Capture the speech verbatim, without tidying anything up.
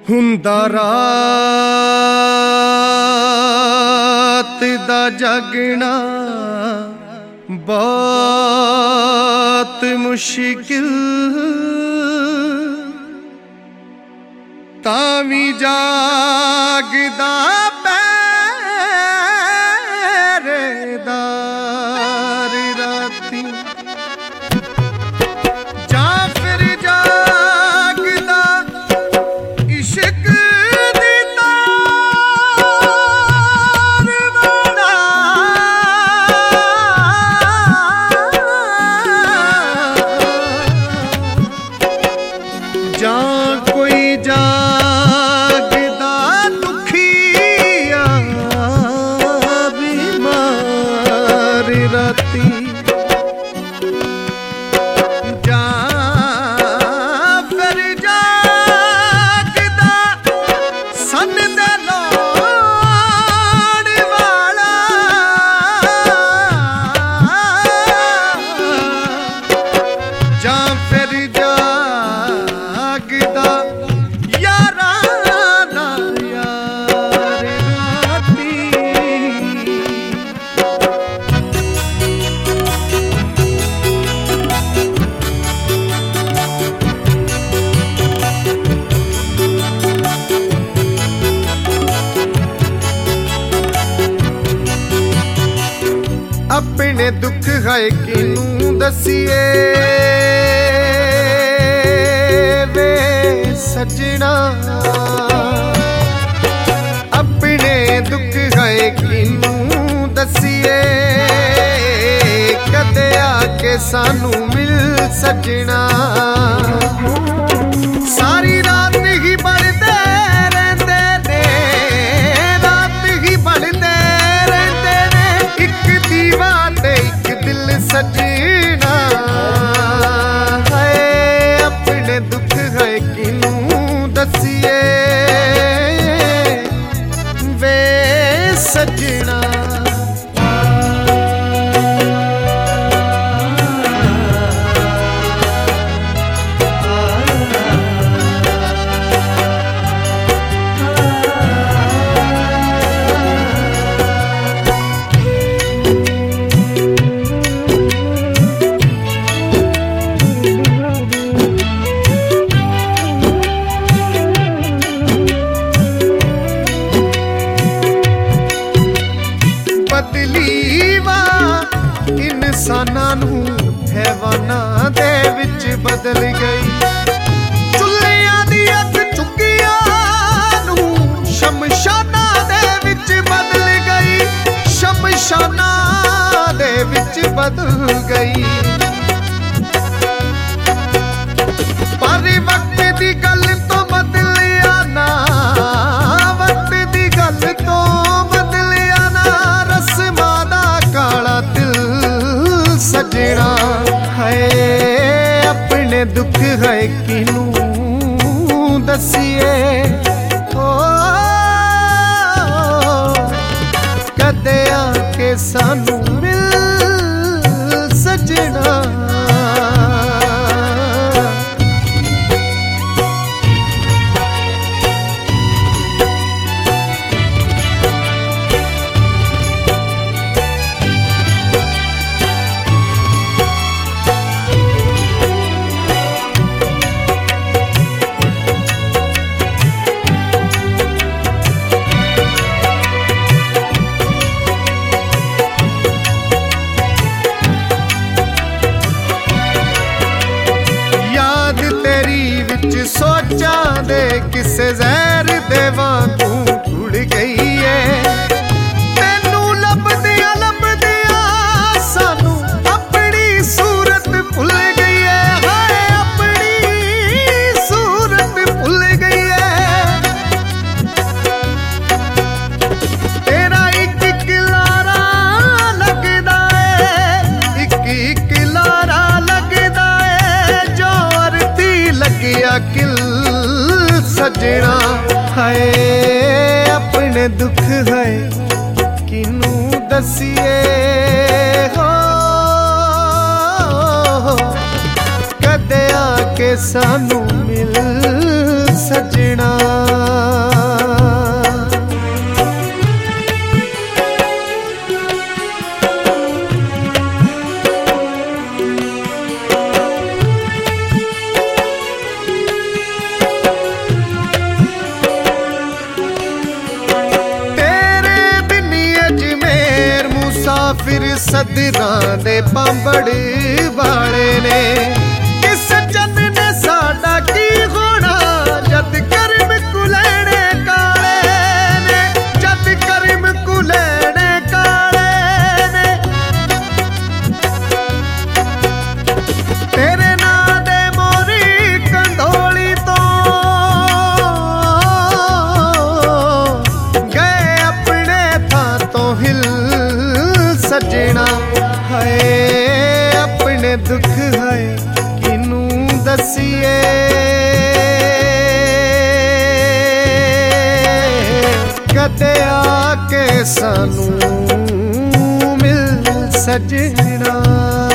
हुंदा रात दा जागना बहुत मुश्किल, तावी जागदा पहरेदार राती, जां फिर जागदा इश्क दी तार वाला, जां कोई जा राती, जा फिर जागदा सन दे लोड़ वाला, जा फिर जागदा यारा दा यार राती। अपने दुख है किनू दसिए वे सजना, अपने दुख है किनू दसिए, कदे आके सानू मिल सजना। सारी रात ही बढ़ते रहते ने, रात ही बढ़ते रहते ने, एक दीवा ते एक दिल सजना है। अपने दुख है किनू दसिए वे सजना। बदलीवा इंसानां नूं हैवानां दे विच बदल गई, चुल्लियां दी अग चुक्कियां नूं शमशानां दे विच बदल गई, शमशानां दे विच बदल गई। पर वक्त दी गल तो बदलिया ना, वक्त दी गल तो सजना है। अपने दुख है किनू दसिए ओ, कदे आके सानू मिल सजना। सोचा दे किसे जहर दे वांगू उड़ गई है, तेनू लभदिया लभदिया सानू अपनी सूरत भुल गई है। हाय अपनी सूरत भुल गई है। तेरा एक एक लारा लगदा है, एक एक लारा लगदा है, जो अरती लगिया किल सजना है। अपने दुख है किनू दसिए हो, कदे आके सानू मिल सजना। सदरां दे पांबड़ वाले ने। किस जन ने साडा की होना जद करम कुलैणे काले ने, जद करम कुलैणे काले ने। तेरे नां दे मोरी कंडोली तो गए अपने थां तो हिल सजना। हाय अपने दुख है किनू दसिए, कदे आके सानू मिल सजना।